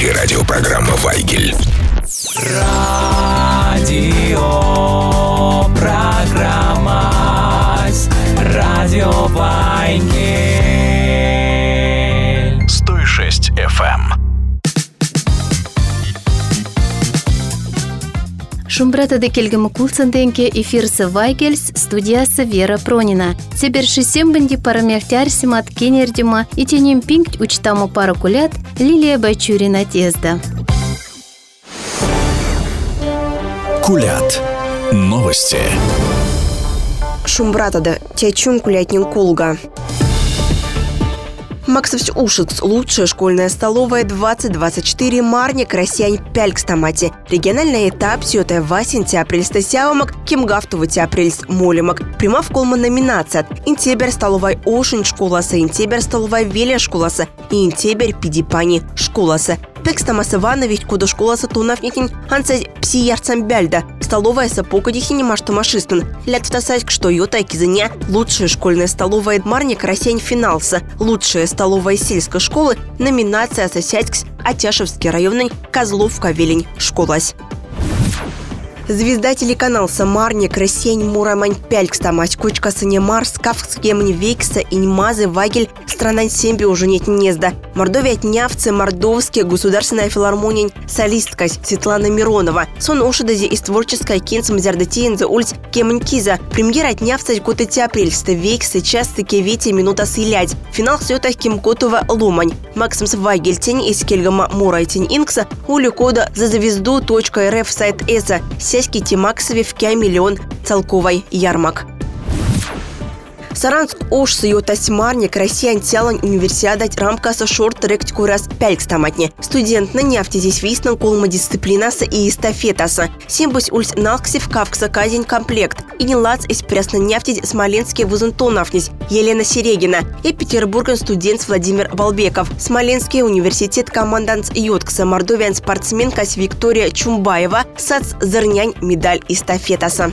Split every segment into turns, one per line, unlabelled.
Авторская радиопрограмма «Вайгель».
Радиопрограмма «Радио Вайгель».
106 FM.
Шумбратады келгімі кулсанденке эфирсы Вайгельс, студиясы Вера Пронина. Себерші сембінді парамяхтяр симат кенердіма и тенем пинкт учтаму паракулят Лилия Байчурина тезда.
Кулят. Новости.
Шумбратады тячун кулятнин кулга. Максовс Ушикс, лучшая школьная столовая 2024, Марник, Россиянь, Пялькстамати. Региональный этап сётая васенти апрельста сяумак, кемгафтовати апрельс молимак. Прима в колма номинация. Интебер столовай Ошин школаса, Интебер столовай Веля школаса и Интебер Пидипани школаса. Пекстамас Иванович, куда школаса Тунафникин, анцай псиярцам бяльда. Столовая сапокодихи машистан. Лятвтасайк, что йота кизыня. Лучшая школьная столовая Марник, Россиянь, финалса. Лучшая столовая сельской школы, номинация Сосядькс, Атяшевский районный, Козловка, Велень, школась. Звезда телеканал Самарник, Россиянь, Мурамань, Пялькстамать, Кочка, Санемар, Скафскемни, Вейкса, Иньмазы, Вагель, страна Семби уже нет незда. Мордовия Тнявцы, Мордовские, Государственная филармония, солистка Светлана Миронова. Сон ушидази из творческой кинцем зярдатиен за улиц Кемнькиза. Премьера Тнявцы, Котати апрельста, Вейкса, часто Кевити, минута силять. Финал сёта Кимкотова Ломань. Максимс Вагель, тень из Кельгама Мура и тень Инкса, ули кода за звезду.рф сайт эса. Сяськи Тимаксове в Кя миллион целковой ярмак. Саранск Ошсы йотась Марник, Россиян Тялань универсиадать рамкаса шорт-трек курас Пялькстаматне. Студент на нефти здесь виснан колма дисциплинаса и эстафетаса. Симбус ульс налксив кавкса казень комплект. И не лац из пресна нефти Смоленский вузантонафнись Елена Серегина и Петербурган студент Владимир Волбеков. Смоленский университет командант Йоткса Мордовиан спортсменка Виктория Чумбаева сац зернянь медаль эстафетаса.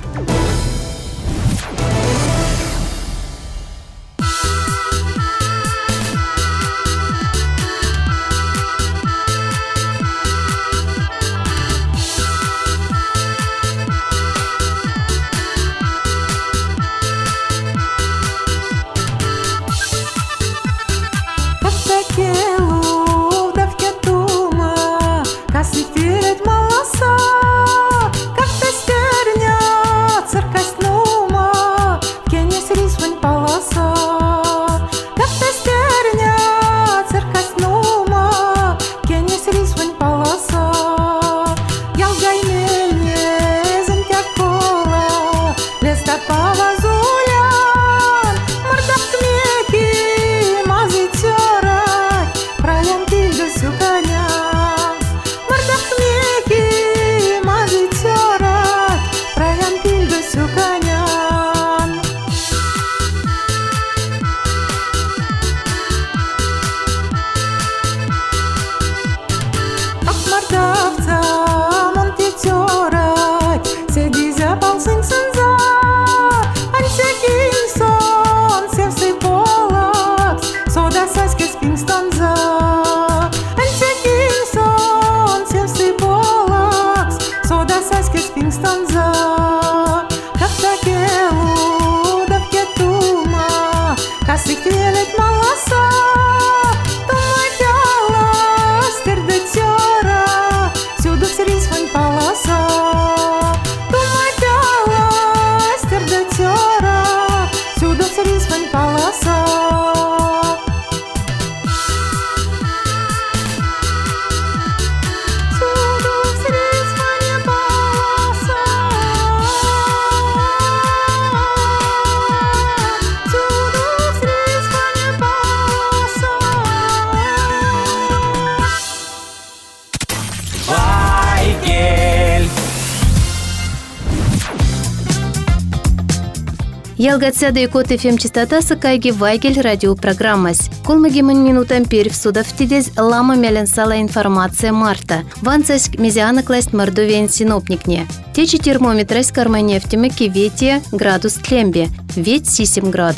Ялгатсяда и Кот ФМ частотасы кайги Вайгель радиопрограммас. Колмагимын минутам перв судавтидез лама мяленсала информация марта. Ванцаськ мезиана класть мордовен синоптикне. Течи термометрась карманефтиме киветия градус тлембе. Ведь 7 градус.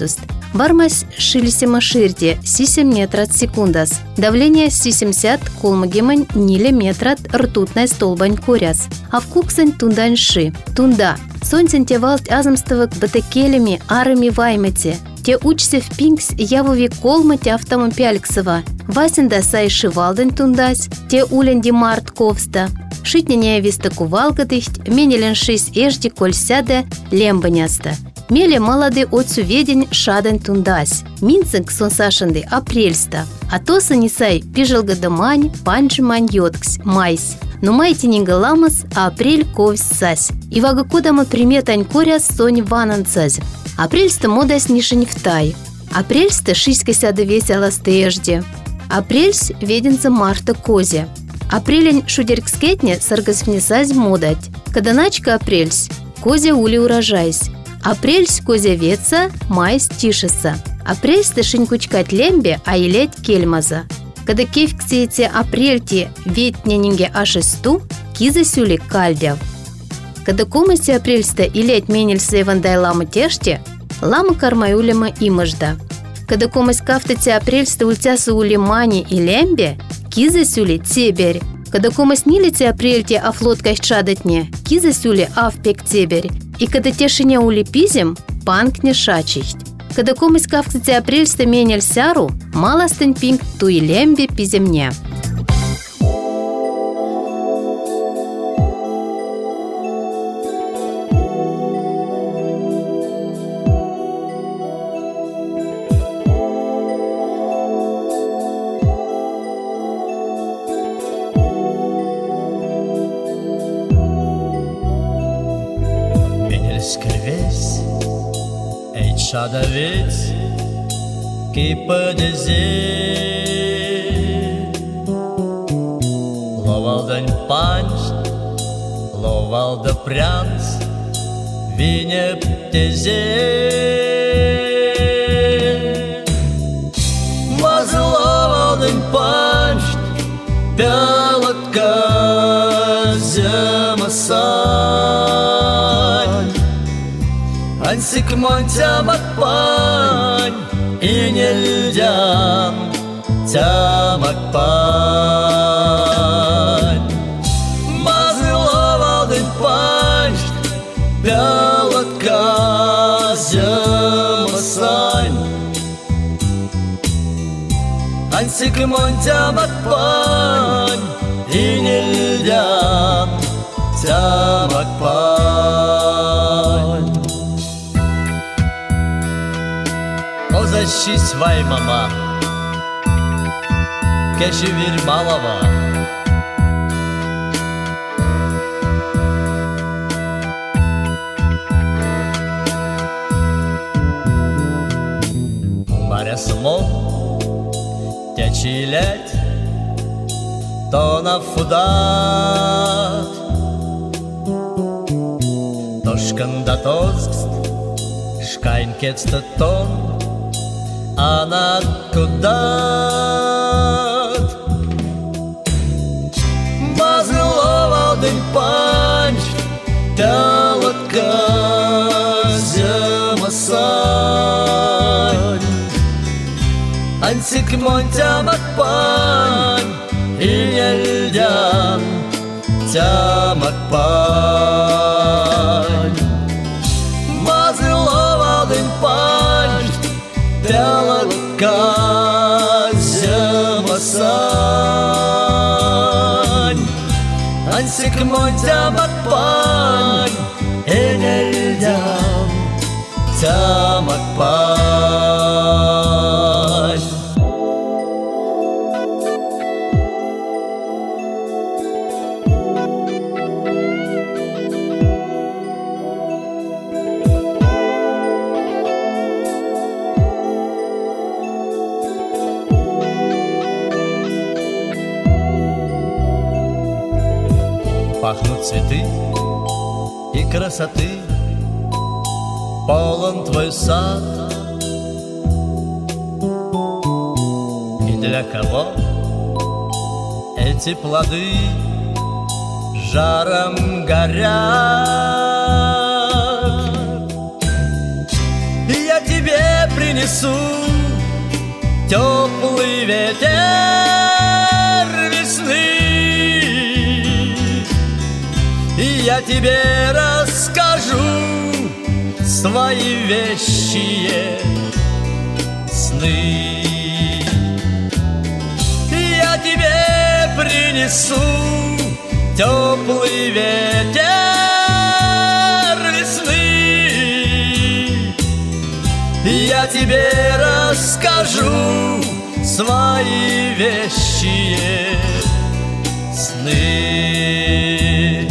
Вармась шилисема ширде 7 метрат секундас. Давление 70 колмагемань ниле метрат ртутной столбань коряс. А в куксань тундань ши. Тунда. Сонцен те валт азамставак батакелеми арами ваймете. Те учся в пинкс явови колмати автомом пяльксова. Васенда сайши валдань тундась. Те уленди март ковста. Шитняне виста кувалгадыхть, менелен шись эжди коль сяде лембаняста. Меле малады отцу ведень шадань тундась. Минцинг сонсашанды апрельста. А то санисай пижалгадамань, панджимань йоткс, майс. Но майтининга ламас, а апрель ковсь сась. И вага кодама приметань коря сонь вананцазь. Апрельста модась нишень втай. Апрельста шиська сяда весела стежди. Апрельс веденца марта козе. Апрелень шудеркскетне саргас внесась модать. Каданачка апрельс, козе ули урожайсь. Апрельс козе ветса, майс тишеса. Апрельс тышень кучкать лембе, а елеть кельмаза. Когда кевксеете апрельти ветненинге ашесту, киза сюли кальдяв. Когда комасти апрельста илеть менельса ивандай лама теште, лама кармаюлема имажда. Когда комасть кафтати апрельста ультяса ули мани и лембе, киза сюли теберь. Когда комасть нилити апрельти афлоткасть шадатне, киза сюли авпек теберь. И когда тешине ули пизем, панкне шачиcht. Когда комасть кафтати апрельста менель сяру, маластань пинг туи лембе пиземне.
Escreves echada vez que padecer Lovaldan panst, lovalda prans Vinep tezer Mas lovaldan panst Pelatka zamasan Ансик монтямат пань и нельзя тямат пань. Мазыловалдын пань, пялатка зямасан. Ансик монтямат пань и нельзя тямат пань. Озащись вай, мама, кешевир малава. Маря смог тячилять, то на фудат, то шканда тозгст, шкайнкетста тон. Она кудат Мазыловалдын панч Пялатка зямасан Ансик монтямат пань И нельзя тямат пань Мазыловалдын панч Пялатка зямасан Ансик монтямат пань И нельзя тямат пань. Пахнут цветы и красоты, полон твой сад. И для кого эти плоды жаром горят? И я тебе принесу принесу теплый ветер весны, и я тебе расскажу свои вещие сны. Я тебе принесу теплый ветер весны, я тебе расскажу свои вещие сны.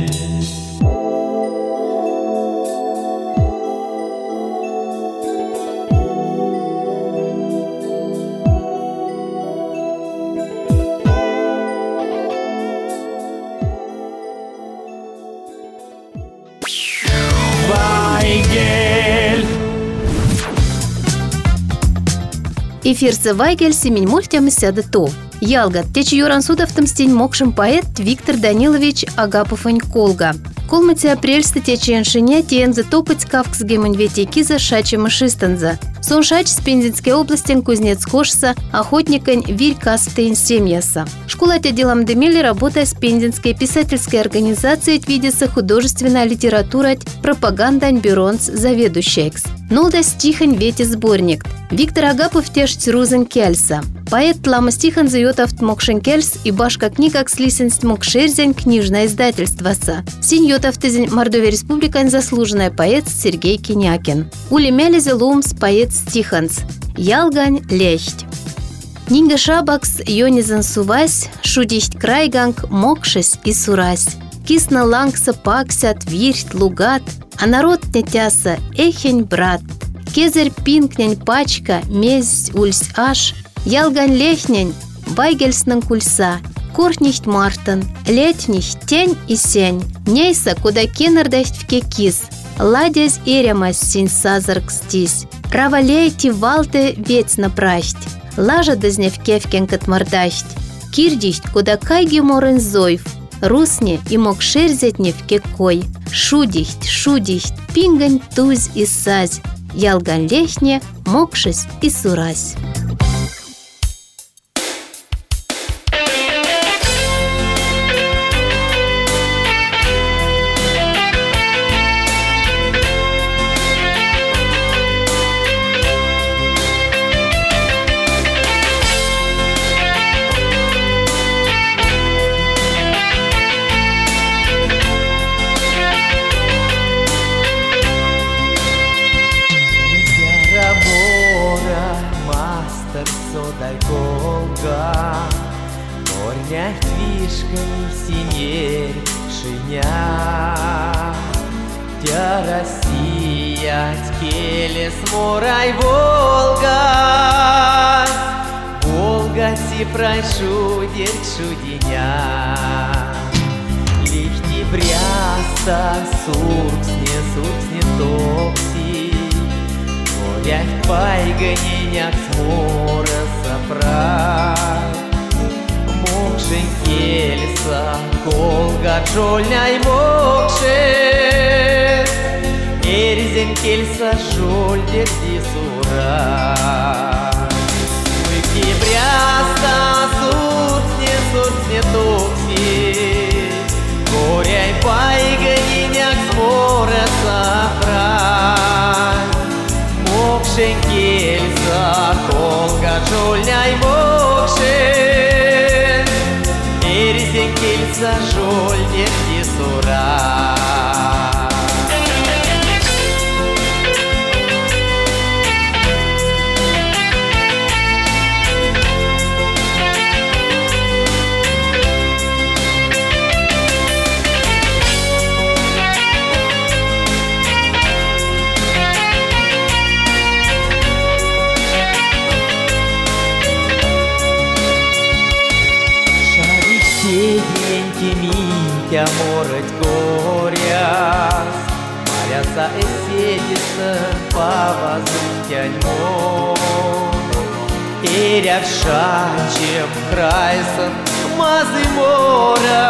Эфирсе Вайгель семень мультям сяды то. Ялгат, течи юрансудовтым стень мокшим поэт Виктор Данилович Агаповань Колга. Колмати апрельсты течи эншиня тиензы топать кавкс гемонветики за шачи машистанза. Сон шач с Пензенской областен Кузнец-Кошса, охотникань Вирь Кастейн Семьяса. Школа делом демели работая с Пензенской писательской организацией видится художественная литература пропаганда бюронс заведующекс. Нолда стихань вети сборник. Виктор Агапов теж цирузен кельса. Поэт лама стихан зайотов мокшен кельс и башка книгак слисенст мокшерзень книжное издательство-са. Синь йотов тезень Мордовия республикань заслуженный поэт Сергей Кинякин. Ули мялизе лумс поэт стиханс. Ялгань лехть. Нинга шабакс йонизен сувась, шудихть крайганг мокшес и сурась. Кисна лангса паксят, вирть, лугат, а народ нетяса эхень брат. Кезер пинкнень пачка, мезь ульсь аш, ялгань лехнень, вайгельснен кульса, кортнихть мартен, летнихть тень и сень, нейса куда кенердехть в кекис, ладясь эрямась синь сазарк стись, равалейти валте вец напрахть, лажа дазне в кевкен катмардахть, кирдихть куда кайги морен зойв, русне и мог шерзетне в кекой, шудихть, пингань туз и сазь, ялгань лехне, мокшес и сурась.
Горнять вишками синерь шиня, Тя Россия ткелес морай Волга, Волга си пройшу дерчу деня. Лихти бряста сурксне топси, Горять пайганеняк смора сопрать. Мокшен кельса, колга джольняй мокшен, эрзен кельса жольдер дисура. Выки бряста сурцне токси, горяй пайганиняк смора сопрать. Мокшен кельса, колга джольняй мокшен, эрзен кельса жольдер дисура. Минтя морать горяс, Маряса эседисен повозрутянь мон. Эрявшачем крайсан мазы мора,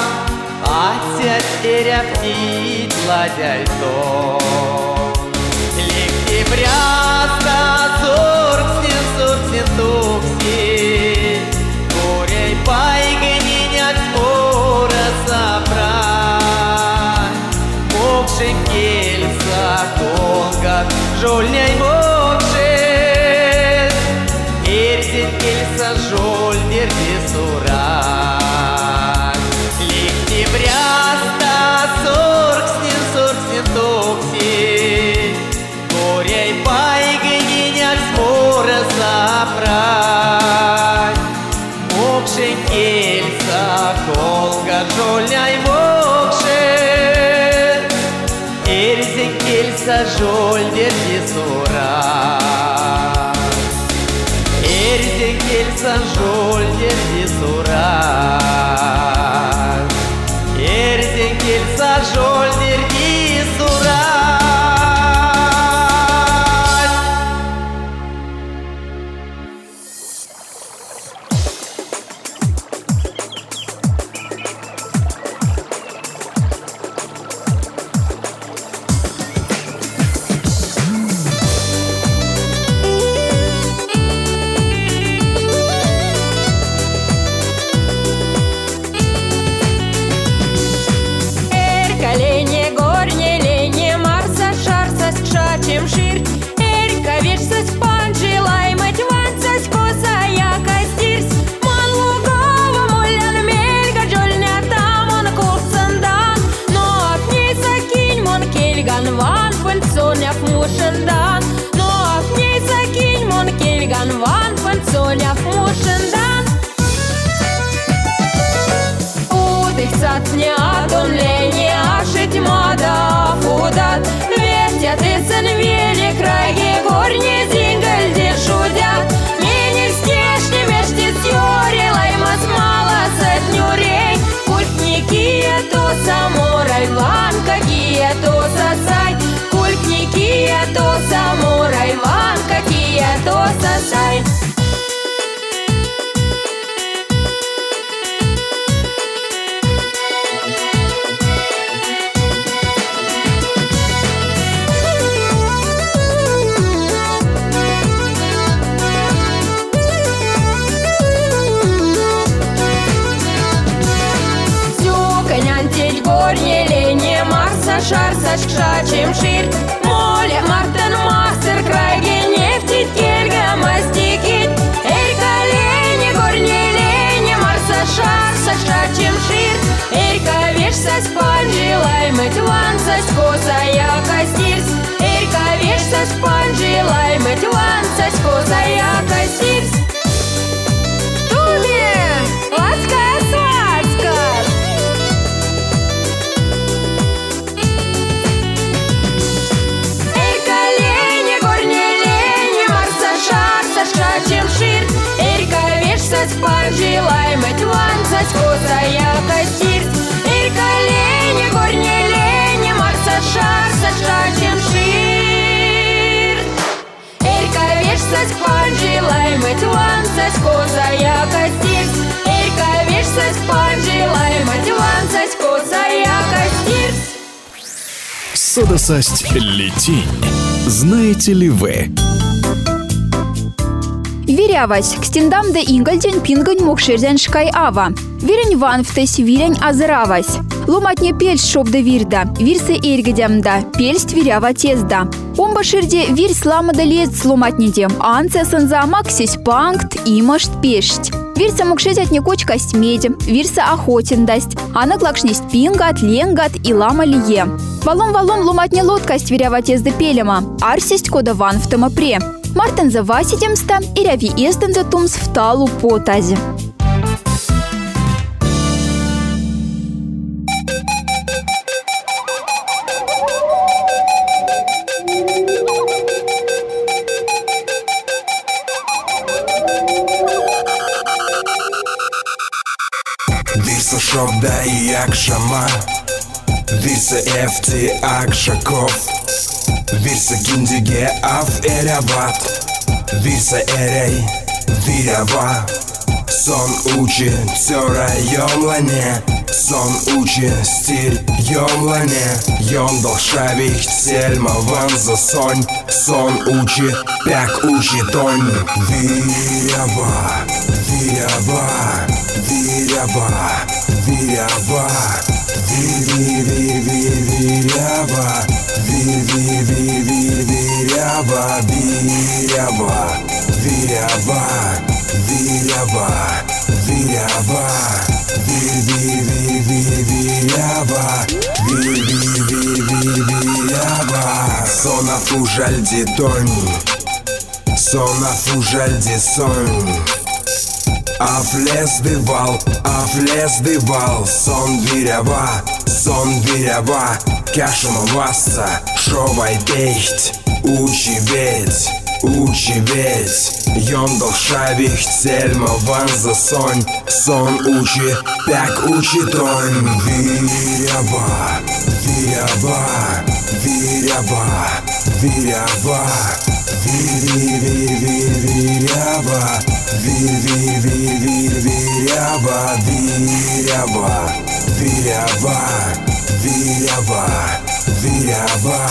Атять эрявтить ладяй тон. Лектебряста сурксин тукси, горей пайгынинят скоро собрать. Мокшин кельса колгат, жольняй мокшин, эрзин кельса жоль дерди сурать. Лектебряста сурксин тукси, горей пайгынинят скоро собрать. Мокшин кельса колгат, жольняй мокшин, эрзин кельса жоль дерди сурать. Эрзин кельса жоль дерди сурать. Эрзин кельса жоль дерди сурать.
Шарсачкшачим ширт, моля мартын мастер крайге нефтит кельга мастикит. Эй колени, горне лени, марса шарсачкшачим ширт. Эй ковешься спанжи, лаймыть вансась, косая костирс. Эй ковешься спанжи, лаймыть вансась, косая костирс. Туби, лаская сладка. Спанжи, лаймыть вансась, косая костирс. Эй колени, горне лени, марса шарса шачем ширт. Эй ковешься спанжи, лаймыть вансась, косая костирс. Эй ковешься спанжи, лаймыть вансась, косая костирс.
Содосасть летинь. Знаете ли вы?
Вирявась, кстиндам да ингальден пингань мокшерзен шкай ава. Вирень ванфтесь, вирень азыравась. Ломатне пельс шоб да вирда, вирсы эргедемда, пельст вирява тезда. Омба ширде вирь слама да лец ломатнедем, анце санза максись панкт имашт пешт. Вирса мокшезят не коч кость медем, вирса охотен дасть, а на клакшнесть пингат, ленгат и лама лие. Валом ломатне лодкость вирява тезда пелема, арсесть кода ванфтема пре. Мартин за васидемста и ряви езден за тумс в талу потази.
Вирса шобда и акшама, вирса эфти акшаков. Вирса киндиге ав эрябат, вирса эрей вирява. Сон учит все район лане, сон учи стиль Йомлане, йом долшавих цельма ванза сонь сон учи, пяк учи тонь Виряба, виряба, виряба, виряба Виряба, виряба, виряба, виряба, виряба, виряба Виряба, сон афужальди тонь, сон афужальди сонь Афлес дывал, сон виряба, кашма васса, шовай бейхт, учи ведь Йондал шавих цельма ванза сонь сон учи, пяк учи тонь Виряба, виряба, виряба, виряба Виряба, виряба, виряба, виряба, виряба, виряба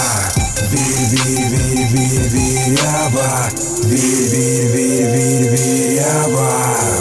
Виряба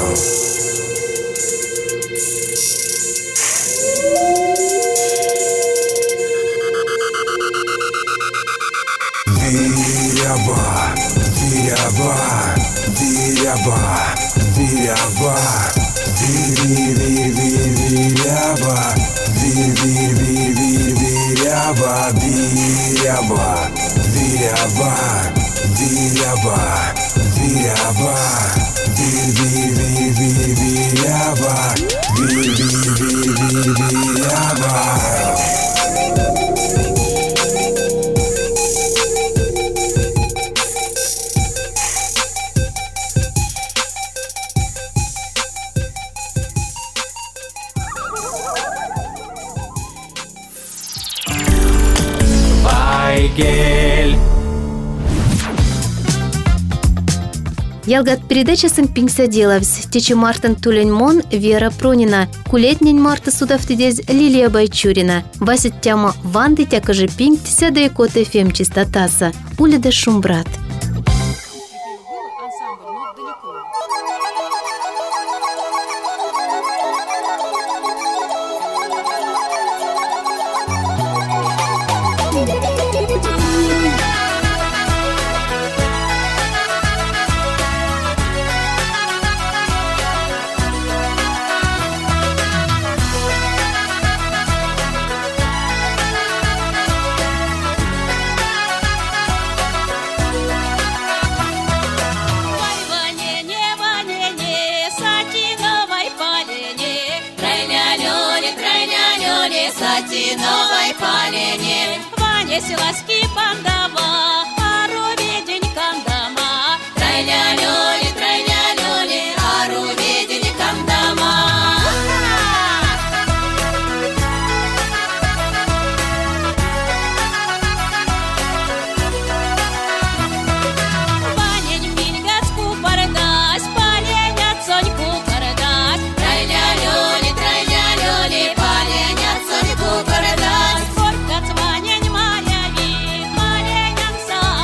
Ялгат передачасын пиңсаделавс. Течи мартын Туленьмон Вера Пронина. Кулетнень марта судавтидез Лилия Байчурина. Васит тяма ванды тякажи пинг сяда и кот ФМ чистотаса. Улида Шумбрат.
Сатиновой палене, Ваня селаски пандава, ару ведень кандама, трайля-люли, ару ведень кандама. Ванень мингацку бардась, паленят соньку кардась, трайля-люли, паленят соньку кардась. Поркац ванень маряви, паленят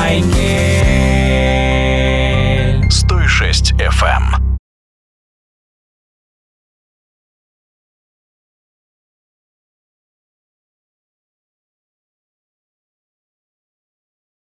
майке.